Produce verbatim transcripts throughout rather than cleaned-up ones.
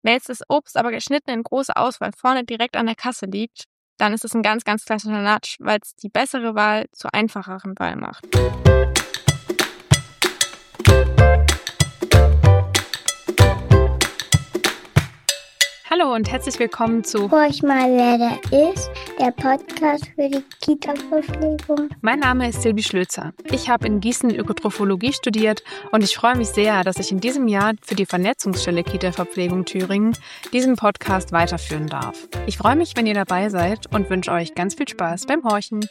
Wenn jetzt das Obst aber geschnitten in großer Auswahl vorne direkt an der Kasse liegt, dann ist es ein ganz, ganz klassischer Nudge, weil es die bessere Wahl zur einfacheren Wahl macht. Hallo und herzlich willkommen zu Horch mal, wer da ist, der Podcast für die Kita-Verpflegung. Mein Name ist Silvi Schlözer. Ich habe in Gießen Ökotrophologie studiert und ich freue mich sehr, dass ich in diesem Jahr für die Vernetzungsstelle Kita-Verpflegung Thüringen diesen Podcast weiterführen darf. Ich freue mich, wenn ihr dabei seid und wünsche euch ganz viel Spaß beim Horchen.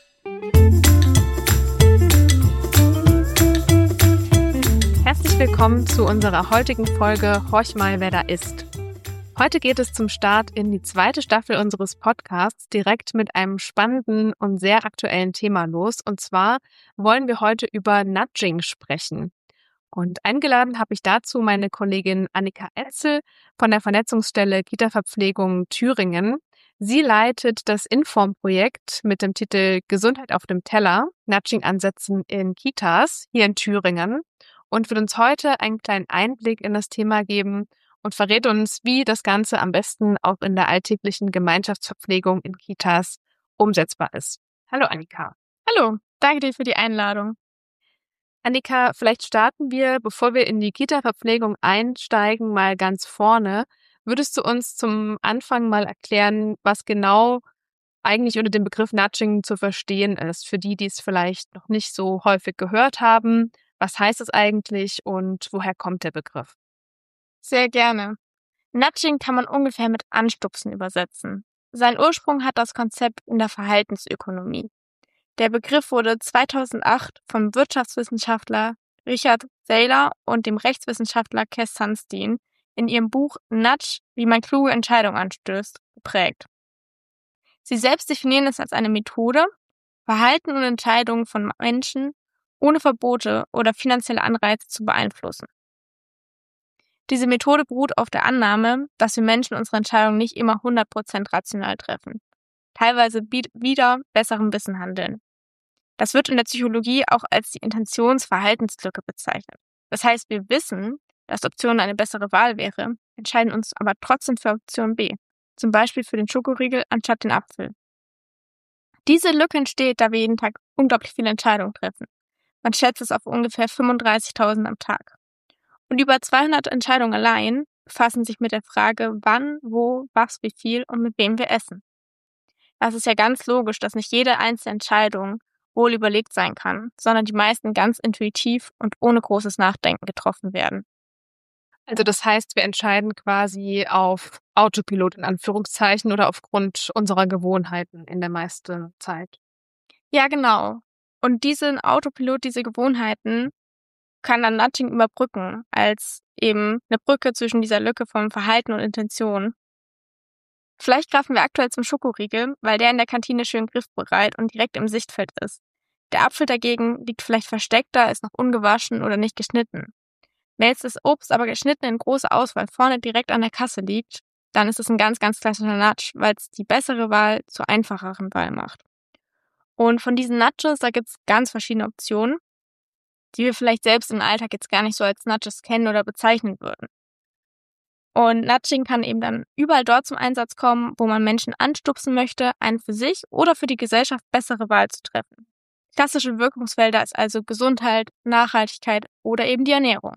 Herzlich willkommen zu unserer heutigen Folge Horch mal, wer da ist. Heute geht es zum Start in die zweite Staffel unseres Podcasts direkt mit einem spannenden und sehr aktuellen Thema los. Und zwar wollen wir heute über Nudging sprechen. Und eingeladen habe ich dazu meine Kollegin Annika Etzel von der Vernetzungsstelle Kita-Verpflegung Thüringen. Sie leitet das Inform-Projekt mit dem Titel Gesundheit auf dem Teller, Nudging-Ansätzen in Kitas hier in Thüringen und wird uns heute einen kleinen Einblick in das Thema geben und verrät uns, wie das Ganze am besten auch in der alltäglichen Gemeinschaftsverpflegung in Kitas umsetzbar ist. Hallo Annika. Hallo, danke dir für die Einladung. Annika, vielleicht starten wir, bevor wir in die Kita-Verpflegung einsteigen, mal ganz vorne. Würdest du uns zum Anfang mal erklären, was genau eigentlich unter dem Begriff Nudging zu verstehen ist, für die, die es vielleicht noch nicht so häufig gehört haben? Was heißt es eigentlich und woher kommt der Begriff? Sehr gerne. Nudging kann man ungefähr mit Anstupsen übersetzen. Seinen Ursprung hat das Konzept in der Verhaltensökonomie. Der Begriff wurde zweitausendacht vom Wirtschaftswissenschaftler Richard Thaler und dem Rechtswissenschaftler Cass Sunstein in ihrem Buch Nudge, wie man kluge Entscheidungen anstößt, geprägt. Sie selbst definieren es als eine Methode, Verhalten und Entscheidungen von Menschen ohne Verbote oder finanzielle Anreize zu beeinflussen. Diese Methode beruht auf der Annahme, dass wir Menschen unsere Entscheidungen nicht immer hundert Prozent rational treffen, teilweise wieder besserem Wissen handeln. Das wird in der Psychologie auch als die Intentionsverhaltenslücke bezeichnet. Das heißt, wir wissen, dass Option eine bessere Wahl wäre, entscheiden uns aber trotzdem für Option B, zum Beispiel für den Schokoriegel anstatt den Apfel. Diese Lücke entsteht, da wir jeden Tag unglaublich viele Entscheidungen treffen. Man schätzt es auf ungefähr fünfunddreißigtausend am Tag. Und über zweihundert Entscheidungen allein befassen sich mit der Frage, wann, wo, was, wie viel und mit wem wir essen. Das ist ja ganz logisch, dass nicht jede einzelne Entscheidung wohl überlegt sein kann, sondern die meisten ganz intuitiv und ohne großes Nachdenken getroffen werden. Also das heißt, wir entscheiden quasi auf Autopilot in Anführungszeichen oder aufgrund unserer Gewohnheiten in der meisten Zeit. Ja, genau. Und diesen Autopilot, diese Gewohnheiten, kann dann Nudging überbrücken, als eben eine Brücke zwischen dieser Lücke von Verhalten und Intention. Vielleicht greifen wir aktuell zum Schokoriegel, weil der in der Kantine schön griffbereit und direkt im Sichtfeld ist. Der Apfel dagegen liegt vielleicht versteckter, ist noch ungewaschen oder nicht geschnitten. Wenn jetzt das Obst aber geschnitten in großer Auswahl vorne direkt an der Kasse liegt, dann ist es ein ganz, ganz klassischer Nudge, weil es die bessere Wahl zur einfacheren Wahl macht. Und von diesen Nudges, da gibt es ganz verschiedene Optionen, die wir vielleicht selbst im Alltag jetzt gar nicht so als Nudges kennen oder bezeichnen würden. Und Nudging kann eben dann überall dort zum Einsatz kommen, wo man Menschen anstupsen möchte, eine für sich oder für die Gesellschaft bessere Wahl zu treffen. Klassische Wirkungsfelder ist also Gesundheit, Nachhaltigkeit oder eben die Ernährung.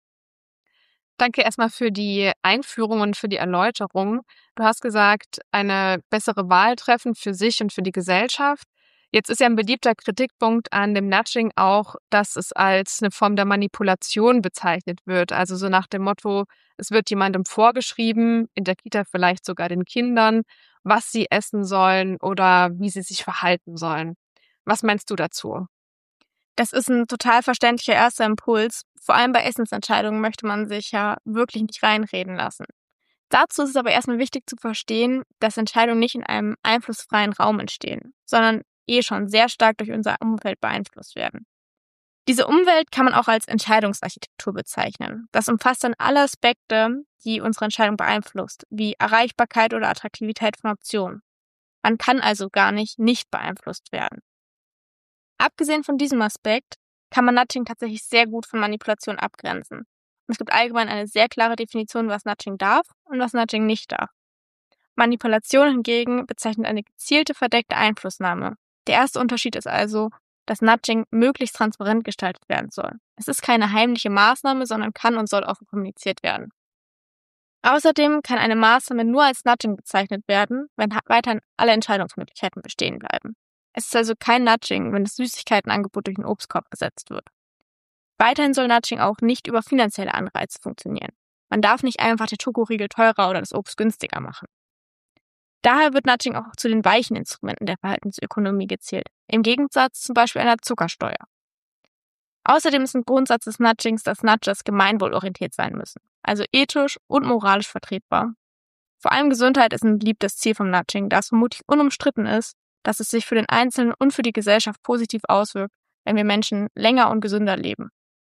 Danke erstmal für die Einführung und für die Erläuterung. Du hast gesagt, eine bessere Wahl treffen für sich und für die Gesellschaft. Jetzt ist ja ein beliebter Kritikpunkt an dem Nudging auch, dass es als eine Form der Manipulation bezeichnet wird. Also so nach dem Motto, es wird jemandem vorgeschrieben, in der Kita vielleicht sogar den Kindern, was sie essen sollen oder wie sie sich verhalten sollen. Was meinst du dazu? Das ist ein total verständlicher erster Impuls. Vor allem bei Essensentscheidungen möchte man sich ja wirklich nicht reinreden lassen. Dazu ist es aber erstmal wichtig zu verstehen, dass Entscheidungen nicht in einem einflussfreien Raum entstehen, sondern eh schon sehr stark durch unser Umfeld beeinflusst werden. Diese Umwelt kann man auch als Entscheidungsarchitektur bezeichnen. Das umfasst dann alle Aspekte, die unsere Entscheidung beeinflusst, wie Erreichbarkeit oder Attraktivität von Optionen. Man kann also gar nicht nicht beeinflusst werden. Abgesehen von diesem Aspekt kann man Nudging tatsächlich sehr gut von Manipulation abgrenzen. Und es gibt allgemein eine sehr klare Definition, was Nudging darf und was Nudging nicht darf. Manipulation hingegen bezeichnet eine gezielte, verdeckte Einflussnahme. Der erste Unterschied ist also, dass Nudging möglichst transparent gestaltet werden soll. Es ist keine heimliche Maßnahme, sondern kann und soll offen kommuniziert werden. Außerdem kann eine Maßnahme nur als Nudging bezeichnet werden, wenn weiterhin alle Entscheidungsmöglichkeiten bestehen bleiben. Es ist also kein Nudging, wenn das Süßigkeitenangebot durch einen Obstkorb ersetzt wird. Weiterhin soll Nudging auch nicht über finanzielle Anreize funktionieren. Man darf nicht einfach den Schokoriegel teurer oder das Obst günstiger machen. Daher wird Nudging auch zu den weichen Instrumenten der Verhaltensökonomie gezählt, im Gegensatz zum Beispiel einer Zuckersteuer. Außerdem ist ein Grundsatz des Nudgings, dass Nudges gemeinwohlorientiert sein müssen, also ethisch und moralisch vertretbar. Vor allem Gesundheit ist ein beliebtes Ziel vom Nudging, da es vermutlich unumstritten ist, dass es sich für den Einzelnen und für die Gesellschaft positiv auswirkt, wenn wir Menschen länger und gesünder leben.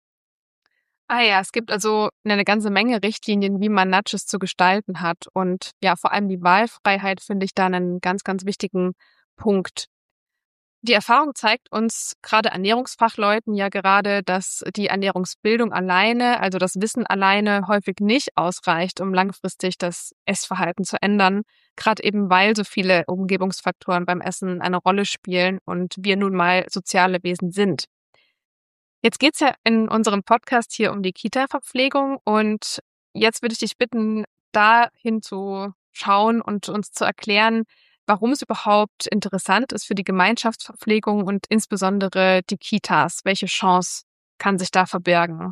Ah ja, es gibt also eine ganze Menge Richtlinien, wie man Nudges zu gestalten hat. Und ja, vor allem die Wahlfreiheit finde ich da einen ganz, ganz wichtigen Punkt. Die Erfahrung zeigt uns, gerade Ernährungsfachleuten, ja gerade, dass die Ernährungsbildung alleine, also das Wissen alleine, häufig nicht ausreicht, um langfristig das Essverhalten zu ändern. Gerade eben, weil so viele Umgebungsfaktoren beim Essen eine Rolle spielen und wir nun mal soziale Wesen sind. Jetzt geht's ja in unserem Podcast hier um die Kita-Verpflegung und jetzt würde ich dich bitten, dahin zu schauen und uns zu erklären, warum es überhaupt interessant ist für die Gemeinschaftsverpflegung und insbesondere die Kitas. Welche Chance kann sich da verbergen?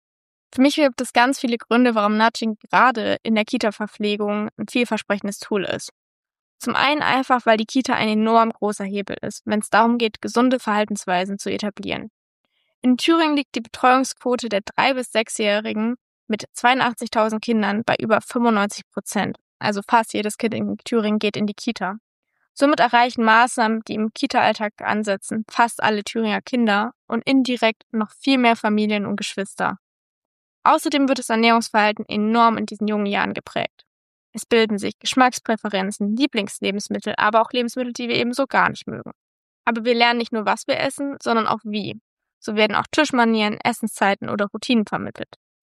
Für mich gibt es ganz viele Gründe, warum Nudging gerade in der Kita-Verpflegung ein vielversprechendes Tool ist. Zum einen einfach, weil die Kita ein enorm großer Hebel ist, wenn es darum geht, gesunde Verhaltensweisen zu etablieren. In Thüringen liegt die Betreuungsquote der drei- bis sechsjährigen mit zweiundachtzigtausend Kindern bei über fünfundneunzig Prozent. Also fast jedes Kind in Thüringen geht in die Kita. Somit erreichen Maßnahmen, die im Kita-Alltag ansetzen, fast alle Thüringer Kinder und indirekt noch viel mehr Familien und Geschwister. Außerdem wird das Ernährungsverhalten enorm in diesen jungen Jahren geprägt. Es bilden sich Geschmackspräferenzen, Lieblingslebensmittel, aber auch Lebensmittel, die wir eben so gar nicht mögen. Aber wir lernen nicht nur, was wir essen, sondern auch wie. So werden auch Tischmanieren, Essenszeiten oder Routinen vermittelt.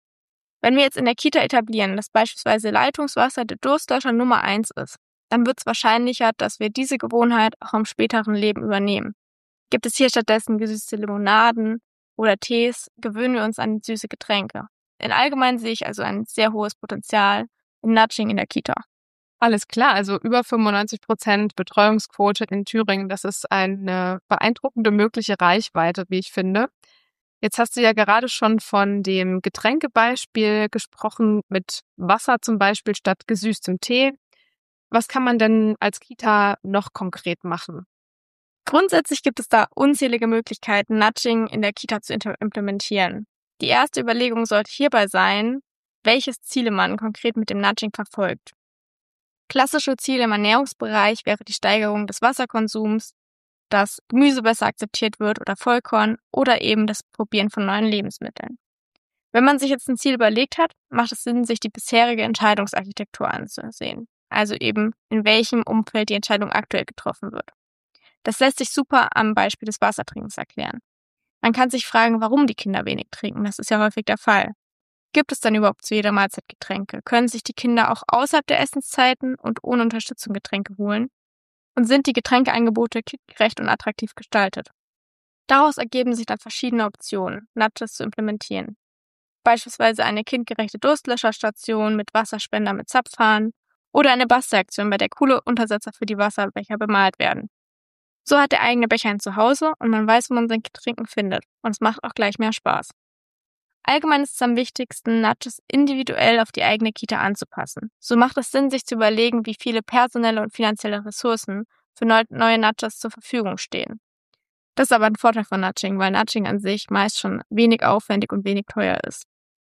Wenn wir jetzt in der Kita etablieren, dass beispielsweise Leitungswasser der Durstlöscher Nummer eins ist, dann wird es wahrscheinlicher, dass wir diese Gewohnheit auch im späteren Leben übernehmen. Gibt es hier stattdessen gesüßte Limonaden oder Tees, gewöhnen wir uns an süße Getränke. In allgemein sehe ich also ein sehr hohes Potenzial im Nudging in der Kita. Alles klar, also über fünfundneunzig Prozent Betreuungsquote in Thüringen, das ist eine beeindruckende mögliche Reichweite, wie ich finde. Jetzt hast du ja gerade schon von dem Getränkebeispiel gesprochen, mit Wasser zum Beispiel statt gesüßtem Tee. Was kann man denn als Kita noch konkret machen? Grundsätzlich gibt es da unzählige Möglichkeiten, Nudging in der Kita zu implementieren. Die erste Überlegung sollte hierbei sein, welches Ziele man konkret mit dem Nudging verfolgt. Klassische Ziele im Ernährungsbereich wäre die Steigerung des Wasserkonsums, dass Gemüse besser akzeptiert wird oder Vollkorn oder eben das Probieren von neuen Lebensmitteln. Wenn man sich jetzt ein Ziel überlegt hat, macht es Sinn, sich die bisherige Entscheidungsarchitektur anzusehen. Also eben, in welchem Umfeld die Entscheidung aktuell getroffen wird. Das lässt sich super am Beispiel des Wassertrinkens erklären. Man kann sich fragen, warum die Kinder wenig trinken. Das ist ja häufig der Fall. Gibt es dann überhaupt zu jeder Mahlzeit Getränke? Können sich die Kinder auch außerhalb der Essenszeiten und ohne Unterstützung Getränke holen? Und sind die Getränkeangebote kindgerecht und attraktiv gestaltet? Daraus ergeben sich dann verschiedene Optionen, Nudges zu implementieren. Beispielsweise eine kindgerechte Durstlöscherstation mit Wasserspender mit Zapfhahn oder eine Bastelaktion, bei der coole Untersetzer für die Wasserbecher bemalt werden. So hat der eigene Becher ein Zuhause und man weiß, wo man sein Trinken findet. Und es macht auch gleich mehr Spaß. Allgemein ist es am wichtigsten, Nudges individuell auf die eigene Kita anzupassen. So macht es Sinn, sich zu überlegen, wie viele personelle und finanzielle Ressourcen für neue Nudges zur Verfügung stehen. Das ist aber ein Vorteil von Nudging, weil Nudging an sich meist schon wenig aufwendig und wenig teuer ist.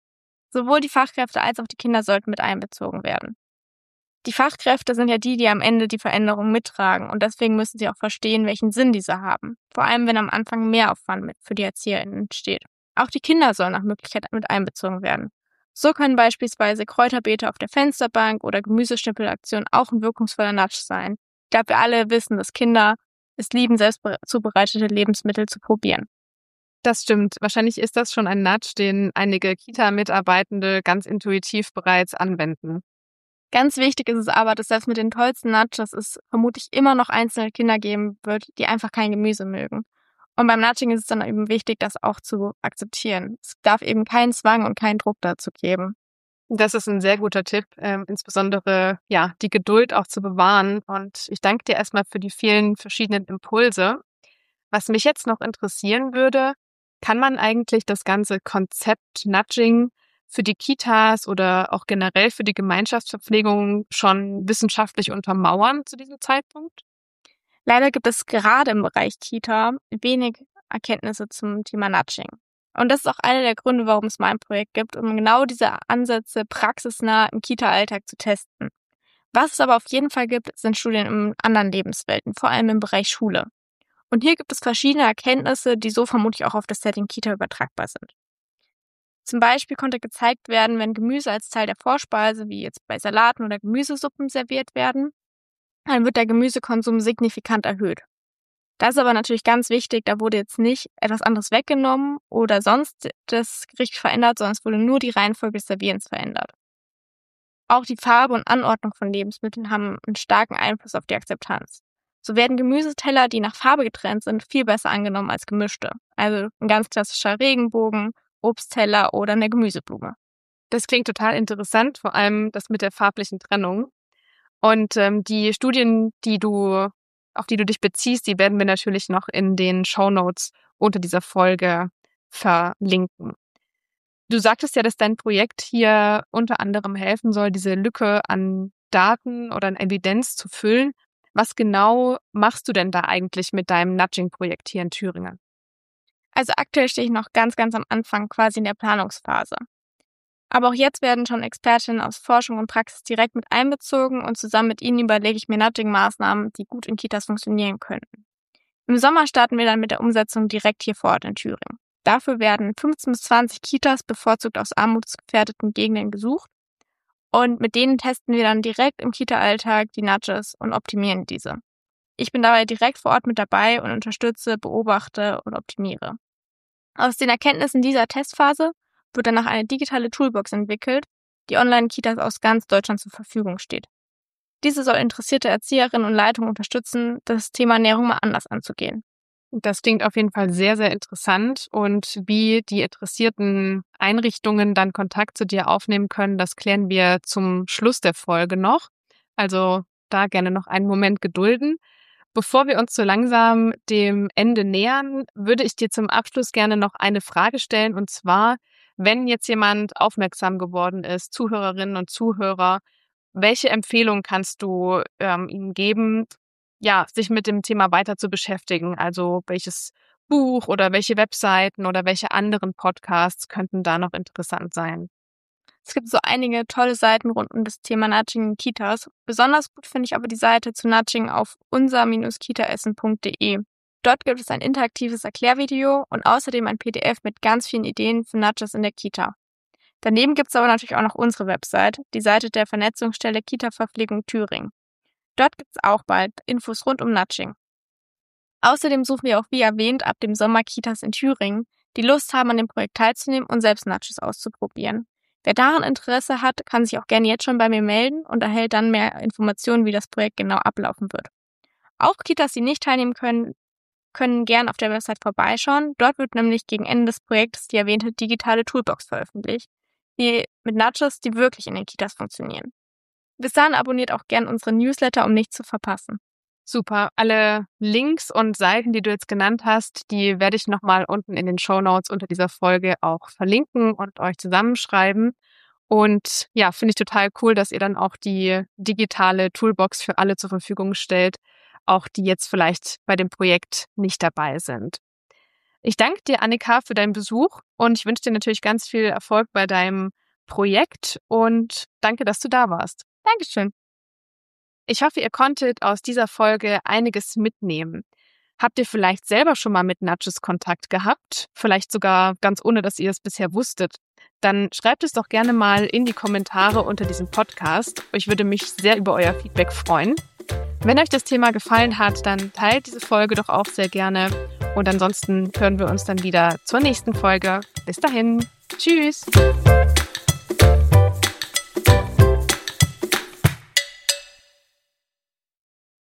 Sowohl die Fachkräfte als auch die Kinder sollten mit einbezogen werden. Die Fachkräfte sind ja die, die am Ende die Veränderung mittragen und deswegen müssen sie auch verstehen, welchen Sinn diese haben. Vor allem, wenn am Anfang Mehraufwand mit für die ErzieherInnen entsteht. Auch die Kinder sollen nach Möglichkeit mit einbezogen werden. So können beispielsweise Kräuterbeete auf der Fensterbank oder Gemüseschnippelaktionen auch ein wirkungsvoller Nudge sein. Ich glaube, wir alle wissen, dass Kinder es lieben, selbst zubereitete Lebensmittel zu probieren. Das stimmt. Wahrscheinlich ist das schon ein Nudge, den einige Kita-Mitarbeitende ganz intuitiv bereits anwenden. Ganz wichtig ist es aber, dass selbst mit den tollsten Nudges es vermutlich immer noch einzelne Kinder geben wird, die einfach kein Gemüse mögen. Und beim Nudging ist es dann eben wichtig, das auch zu akzeptieren. Es darf eben keinen Zwang und keinen Druck dazu geben. Das ist ein sehr guter Tipp, ähm, insbesondere ja die Geduld auch zu bewahren. Und ich danke dir erstmal für die vielen verschiedenen Impulse. Was mich jetzt noch interessieren würde, kann man eigentlich das ganze Konzept Nudging für die Kitas oder auch generell für die Gemeinschaftsverpflegung schon wissenschaftlich untermauern zu diesem Zeitpunkt? Leider gibt es gerade im Bereich Kita wenig Erkenntnisse zum Thema Nudging. Und das ist auch einer der Gründe, warum es mein Projekt gibt, um genau diese Ansätze praxisnah im Kita-Alltag zu testen. Was es aber auf jeden Fall gibt, sind Studien in anderen Lebenswelten, vor allem im Bereich Schule. Und hier gibt es verschiedene Erkenntnisse, die so vermutlich auch auf das Setting Kita übertragbar sind. Zum Beispiel konnte gezeigt werden, wenn Gemüse als Teil der Vorspeise, wie jetzt bei Salaten oder Gemüsesuppen, serviert werden, dann wird der Gemüsekonsum signifikant erhöht. Das ist aber natürlich ganz wichtig, da wurde jetzt nicht etwas anderes weggenommen oder sonst das Gericht verändert, sondern es wurde nur die Reihenfolge des Servierens verändert. Auch die Farbe und Anordnung von Lebensmitteln haben einen starken Einfluss auf die Akzeptanz. So werden Gemüseteller, die nach Farbe getrennt sind, viel besser angenommen als gemischte. Also ein ganz klassischer Regenbogen, Obstteller oder eine Gemüseblume. Das klingt total interessant, vor allem das mit der farblichen Trennung. Und ähm, die Studien, die du, auf die du dich beziehst, die werden wir natürlich noch in den Shownotes unter dieser Folge verlinken. Du sagtest ja, dass dein Projekt hier unter anderem helfen soll, diese Lücke an Daten oder an Evidenz zu füllen. Was genau machst du denn da eigentlich mit deinem Nudging-Projekt hier in Thüringen? Also aktuell stehe ich noch ganz, ganz am Anfang, quasi in der Planungsphase. Aber auch jetzt werden schon Expertinnen aus Forschung und Praxis direkt mit einbezogen und zusammen mit ihnen überlege ich mir Nudging-Maßnahmen, die gut in Kitas funktionieren könnten. Im Sommer starten wir dann mit der Umsetzung direkt hier vor Ort in Thüringen. Dafür werden fünfzehn bis zwanzig Kitas bevorzugt aus armutsgefährdeten Gegenden gesucht und mit denen testen wir dann direkt im Kita-Alltag die Nudges und optimieren diese. Ich bin dabei direkt vor Ort mit dabei und unterstütze, beobachte und optimiere. Aus den Erkenntnissen dieser Testphase wird danach eine digitale Toolbox entwickelt, die Online-Kitas aus ganz Deutschland zur Verfügung steht. Diese soll interessierte Erzieherinnen und Leitungen unterstützen, das Thema Ernährung mal anders anzugehen. Das klingt auf jeden Fall sehr, sehr interessant. Und wie die interessierten Einrichtungen dann Kontakt zu dir aufnehmen können, das klären wir zum Schluss der Folge noch. Also da gerne noch einen Moment gedulden. Bevor wir uns so langsam dem Ende nähern, würde ich dir zum Abschluss gerne noch eine Frage stellen. Und zwar, wenn jetzt jemand aufmerksam geworden ist, Zuhörerinnen und Zuhörer, welche Empfehlung kannst du ähm, ihnen geben, ja, sich mit dem Thema weiter zu beschäftigen? Also welches Buch oder welche Webseiten oder welche anderen Podcasts könnten da noch interessant sein? Es gibt so einige tolle Seiten rund um das Thema Nudging in Kitas. Besonders gut finde ich aber die Seite zu Nudging auf unser Bindestrich kitaessen punkt de. Dort gibt es ein interaktives Erklärvideo und außerdem ein P D F mit ganz vielen Ideen für Nudges in der Kita. Daneben gibt es aber natürlich auch noch unsere Website, die Seite der Vernetzungsstelle Kita-Verpflegung Thüringen. Dort gibt es auch bald Infos rund um Nudging. Außerdem suchen wir auch, wie erwähnt, ab dem Sommer Kitas in Thüringen, die Lust haben, an dem Projekt teilzunehmen und selbst Nudges auszuprobieren. Wer daran Interesse hat, kann sich auch gerne jetzt schon bei mir melden und erhält dann mehr Informationen, wie das Projekt genau ablaufen wird. Auch Kitas, die nicht teilnehmen können, können gern auf der Website vorbeischauen. Dort wird nämlich gegen Ende des Projektes die erwähnte digitale Toolbox veröffentlicht, die mit Nudges, die wirklich in den Kitas funktionieren. Bis dahin abonniert auch gern unsere Newsletter, um nichts zu verpassen. Super. Alle Links und Seiten, die du jetzt genannt hast, die werde ich nochmal unten in den Shownotes unter dieser Folge auch verlinken und euch zusammenschreiben. Und ja, finde ich total cool, dass ihr dann auch die digitale Toolbox für alle zur Verfügung stellt, auch die jetzt vielleicht bei dem Projekt nicht dabei sind. Ich danke dir, Annika, für deinen Besuch und ich wünsche dir natürlich ganz viel Erfolg bei deinem Projekt und danke, dass du da warst. Dankeschön. Ich hoffe, ihr konntet aus dieser Folge einiges mitnehmen. Habt ihr vielleicht selber schon mal mit Nudges Kontakt gehabt? Vielleicht sogar ganz ohne, dass ihr es bisher wusstet? Dann schreibt es doch gerne mal in die Kommentare unter diesem Podcast. Ich würde mich sehr über euer Feedback freuen. Wenn euch das Thema gefallen hat, dann teilt diese Folge doch auch sehr gerne Und ansonsten hören wir uns dann wieder zur nächsten Folge. Bis dahin. Tschüss.